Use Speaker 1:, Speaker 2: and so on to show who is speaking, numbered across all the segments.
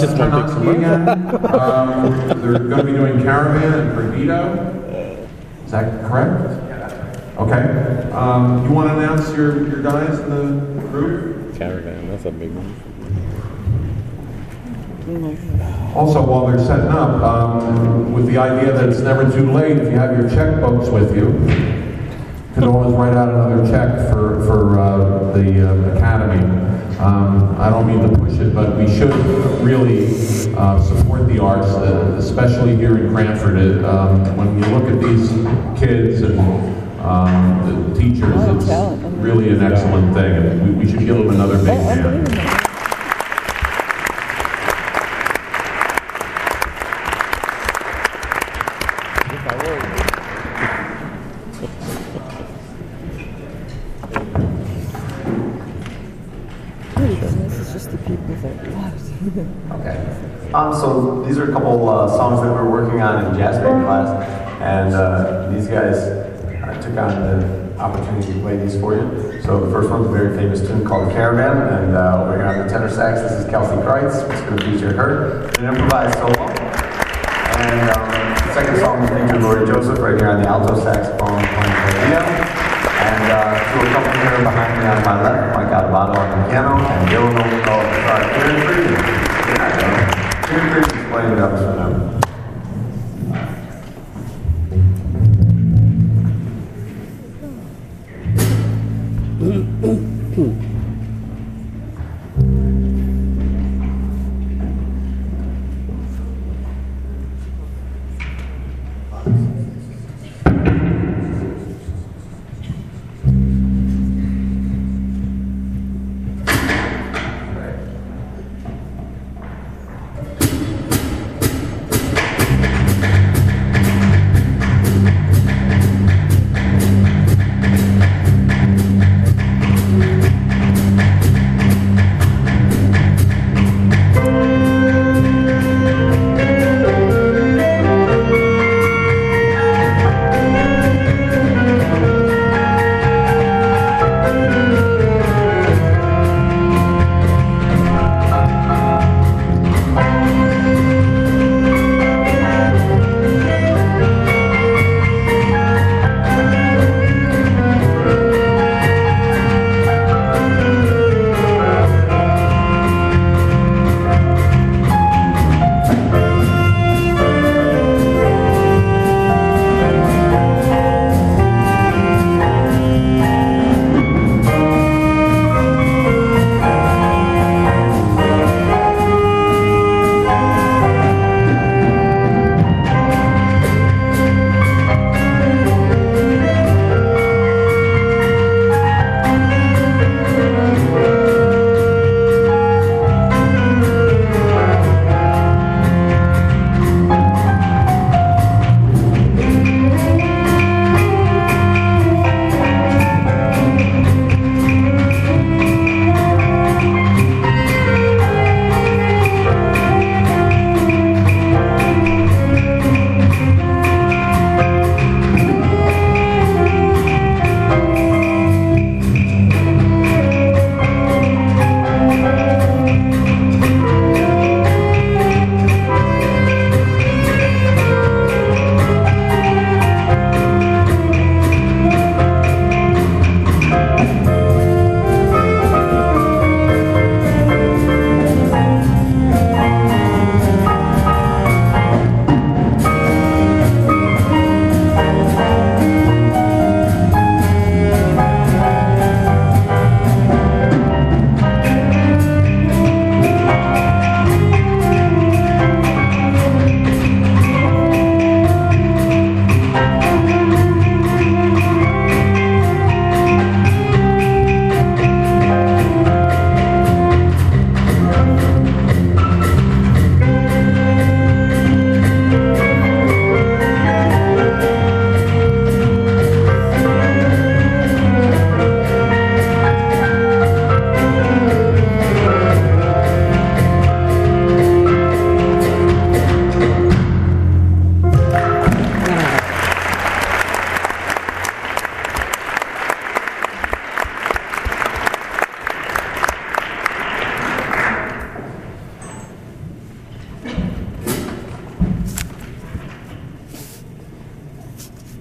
Speaker 1: just one big
Speaker 2: Tarnowski again. They're going to be doing Caravan and Perdido. Is that correct? Okay. You want to announce your guys in the group?
Speaker 1: Caravan, that's a big one.
Speaker 2: Also, while they're setting up, with the idea that it's never too late, if you have your checkbooks with you, you can always write out another check for the Academy. I don't mean to push it, but we should really support the arts, especially here in Cranford. When you look at these kids and the teachers, it's really an excellent thing, and we should give them another big hand.
Speaker 3: Okay. So these are a couple songs that we're working on in jazz band class, and these guys took on the opportunity to play these for you. So the first one's a very famous tune called Caravan, and over here on the tenor sax, this is Kelsey Kreitz. It's going to feature her, an improvised solo. And the second song will feature Lori Joseph right here on the alto saxophone playing Perdido. And to accompany her behind me on my left, Mike Adebato on the piano, and Dylan Kieran Freed. Kieran Freed is playing it up for them.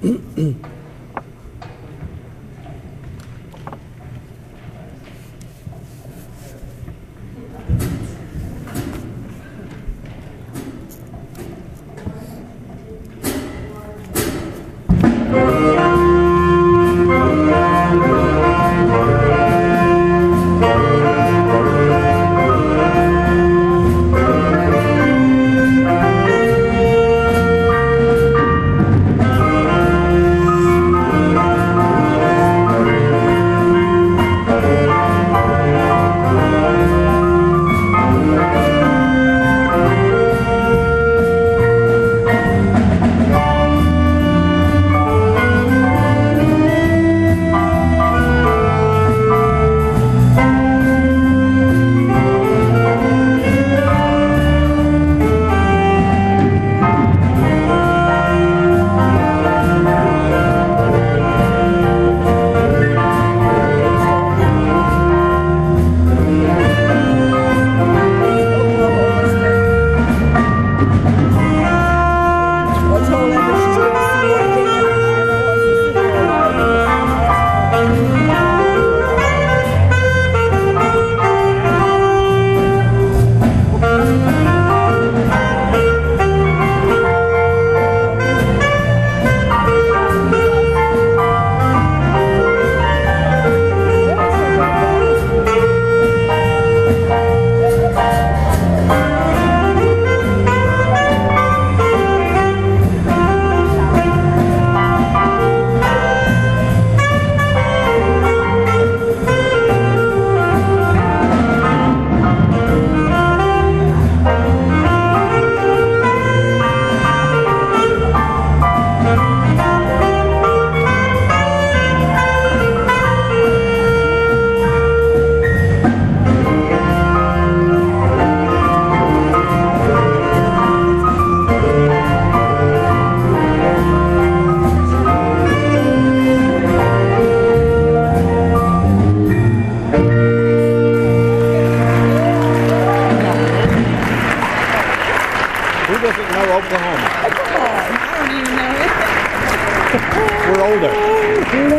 Speaker 1: Who doesn't know Oklahoma?
Speaker 4: Come on, I don't even know it.
Speaker 1: We're older.